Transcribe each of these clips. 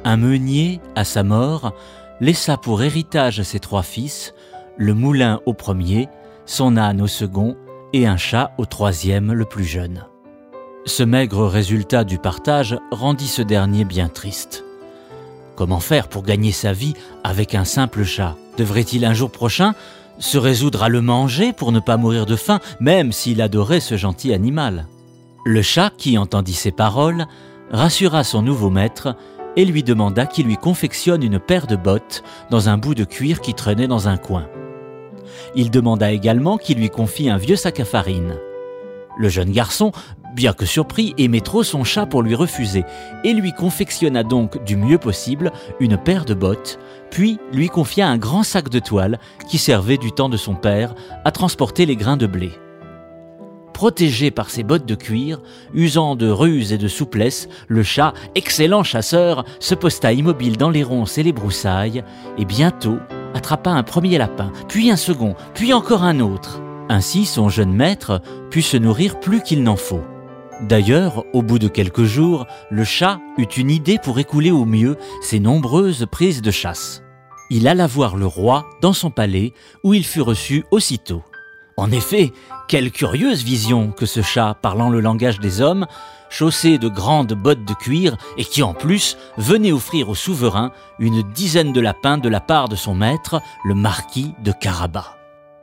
Un meunier, à sa mort, laissa pour héritage à ses 3 fils, le moulin au premier, son âne au second et un chat au 3e, le plus jeune. Ce maigre résultat du partage rendit ce dernier bien triste. Comment faire pour gagner sa vie avec un simple chat ? Devrait-il un jour prochain se résoudre à le manger pour ne pas mourir de faim, même s'il adorait ce gentil animal ? Le chat, qui entendit ces paroles, rassura son nouveau maître et lui demanda qu'il lui confectionne une paire de bottes dans un bout de cuir qui traînait dans un coin. Il demanda également qu'il lui confie un vieux sac à farine. Le jeune garçon, bien que surpris, aimait trop son chat pour lui refuser et lui confectionna donc du mieux possible une paire de bottes, puis lui confia un grand sac de toile qui servait du temps de son père à transporter les grains de blé. Protégé par ses bottes de cuir, usant de ruse et de souplesse, le chat, excellent chasseur, se posta immobile dans les ronces et les broussailles et bientôt attrapa un premier lapin, puis un second, puis encore un autre. Ainsi, son jeune maître put se nourrir plus qu'il n'en faut. D'ailleurs, au bout de quelques jours, le chat eut une idée pour écouler au mieux ses nombreuses prises de chasse. Il alla voir le roi dans son palais, où il fut reçu aussitôt. En effet, quelle curieuse vision que ce chat parlant le langage des hommes, chaussé de grandes bottes de cuir et qui en plus venait offrir au souverain une dizaine de lapins de la part de son maître, le marquis de Carabas.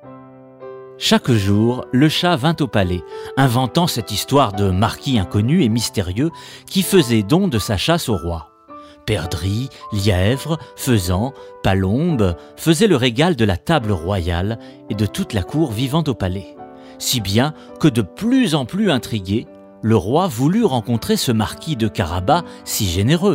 Chaque jour, le chat vint au palais, inventant cette histoire de marquis inconnu et mystérieux qui faisait don de sa chasse au roi. Perdrix, lièvres, faisans, palombes faisaient le régal de la table royale et de toute la cour vivant au palais. Si bien que de plus en plus intrigué, le roi voulut rencontrer ce marquis de Carabas si généreux.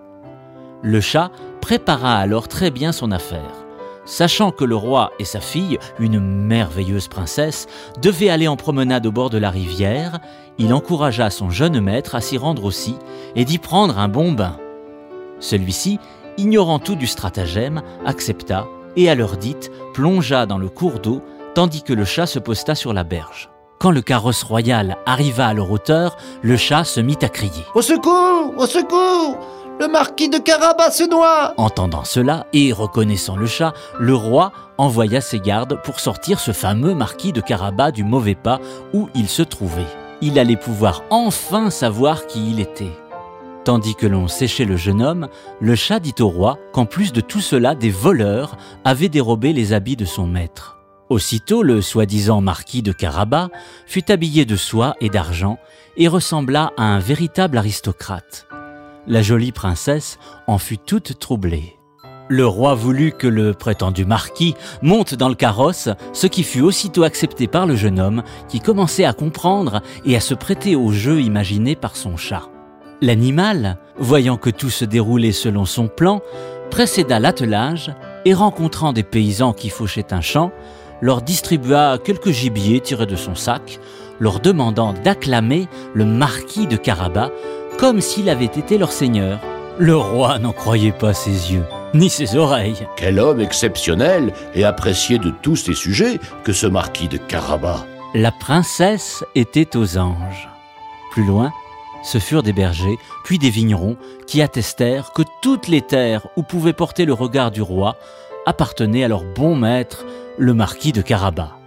Le chat prépara alors très bien son affaire. Sachant que le roi et sa fille, une merveilleuse princesse, devaient aller en promenade au bord de la rivière, il encouragea son jeune maître à s'y rendre aussi et d'y prendre un bon bain. Celui-ci, ignorant tout du stratagème, accepta et à l'heure dite, plongea dans le cours d'eau tandis que le chat se posta sur la berge. Quand le carrosse royal arriva à leur hauteur, le chat se mit à crier « Au secours ! Au secours ! Le marquis de Carabas se noie !» Entendant cela et reconnaissant le chat, le roi envoya ses gardes pour sortir ce fameux marquis de Carabas du mauvais pas où il se trouvait. Il allait pouvoir enfin savoir qui il était. Tandis que l'on séchait le jeune homme, le chat dit au roi qu'en plus de tout cela, des voleurs avaient dérobé les habits de son maître. Aussitôt, le soi-disant marquis de Carabas fut habillé de soie et d'argent et ressembla à un véritable aristocrate. La jolie princesse en fut toute troublée. Le roi voulut que le prétendu marquis monte dans le carrosse, ce qui fut aussitôt accepté par le jeune homme qui commençait à comprendre et à se prêter au jeu imaginé par son chat. L'animal, voyant que tout se déroulait selon son plan, précéda l'attelage et rencontrant des paysans qui fauchaient un champ, leur distribua quelques gibiers tirés de son sac, leur demandant d'acclamer le marquis de Carabas comme s'il avait été leur seigneur. Le roi n'en croyait pas ses yeux, ni ses oreilles. Quel homme exceptionnel et apprécié de tous ses sujets que ce marquis de Carabas. La princesse était aux anges. Plus loin, ce furent des bergers, puis des vignerons, qui attestèrent que toutes les terres où pouvait porter le regard du roi appartenaient à leur bon maître, le marquis de Carabas.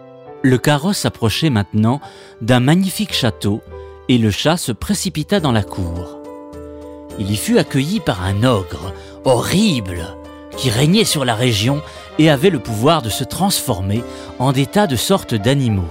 Le carrosse approchait maintenant d'un magnifique château et le chat se précipita dans la cour. Il y fut accueilli par un ogre horrible qui régnait sur la région et avait le pouvoir de se transformer en des tas de sortes d'animaux.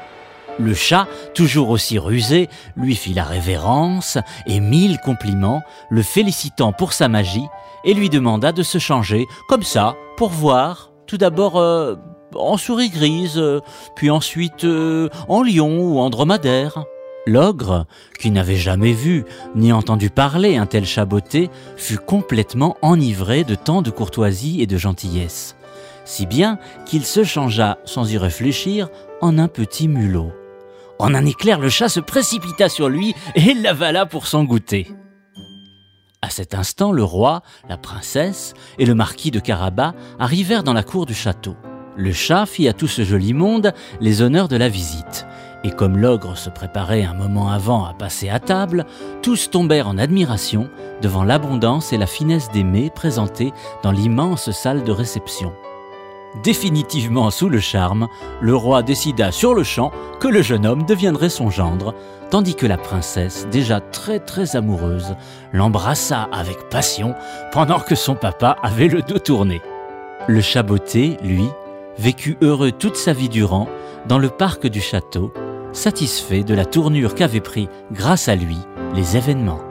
Le chat, toujours aussi rusé, lui fit la révérence et 1000 compliments, le félicitant pour sa magie et lui demanda de se changer, comme ça, pour voir, tout d'abord en souris grise, puis ensuite en lion ou en dromadaire. L'ogre, qui n'avait jamais vu ni entendu parler un tel chat beauté, fut complètement enivré de tant de courtoisie et de gentillesse, si bien qu'il se changea, sans y réfléchir, en un petit mulot. En un éclair, le chat se précipita sur lui et l'avala pour s'en goûter. À cet instant, le roi, la princesse et le marquis de Carabas arrivèrent dans la cour du château. Le chat fit à tout ce joli monde les honneurs de la visite Et comme l'ogre se préparait un moment avant à passer à table, tous tombèrent en admiration devant l'abondance et la finesse des mets présentés dans l'immense salle de réception. Définitivement sous le charme, le roi décida sur-le-champ que le jeune homme deviendrait son gendre, tandis que la princesse, déjà très amoureuse, l'embrassa avec passion pendant que son papa avait le dos tourné. Le chaboté, lui, vécut heureux toute sa vie durant dans le parc du château, satisfait de la tournure qu'avaient pris, grâce à lui, les événements.